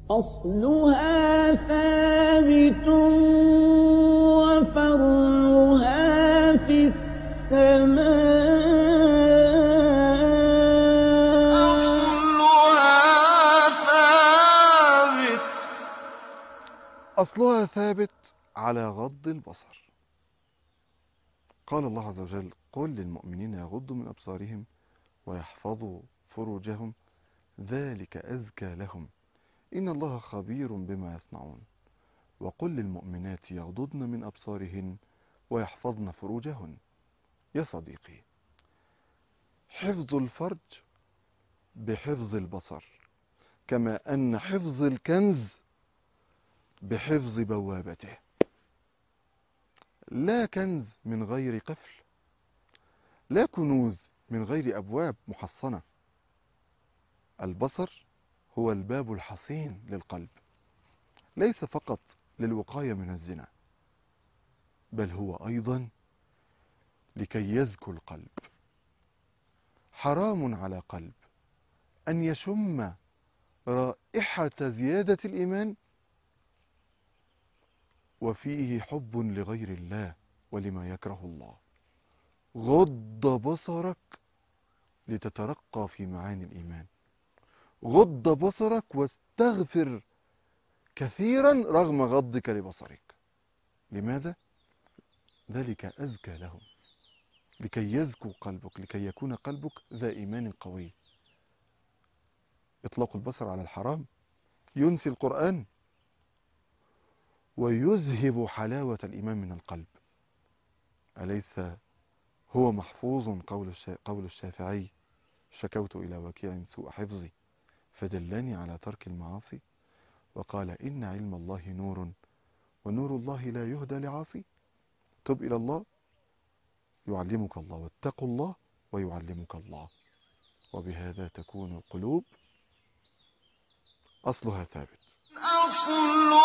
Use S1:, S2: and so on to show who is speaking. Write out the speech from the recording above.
S1: أصلها ثابت وفرعها في السماء.
S2: أصلها ثابت على غض البصر. قال الله عز وجل: قل للمؤمنين يغضوا من أبصارهم ويحفظوا فروجهم ذلك أزكى لهم إن الله خبير بما يصنعون. وقل للمؤمنات يغضضن من أبصارهن ويحفظن فروجهن. يا صديقي، حفظ الفرج بحفظ البصر، كما أن حفظ الكنز بحفظ بوابته. لا كنز من غير قفل، لا كنوز من غير أبواب محصنة. البصر هو الباب الحصين للقلب، ليس فقط للوقاية من الزنا، بل هو أيضا لكي يزكو القلب. حرام على قلب أن يشم رائحة زيادة الإيمان وفيه حب لغير الله ولما يكره الله. غض بصرك لتترقى في معاني الإيمان. غض بصرك واستغفر كثيرا رغم غضك لبصرك. لماذا؟ ذلك أزكى لهم، لكي يزكو قلبك، لكي يكون قلبك ذا إيمان قوي. إطلاق البصر على الحرام ينسي القرآن ويذهب حلاوة الإيمان من القلب. أليس هو محفوظ قول الشافعي: شكوت إلى وكيع سوء حفظي فدلني على ترك المعاصي، وقال: إن علم الله نور ونور الله لا يهدى لعاصي. تب إلى الله يعلمك الله، واتقوا الله ويعلمك الله. وبهذا تكون القلوب أصلها ثابت.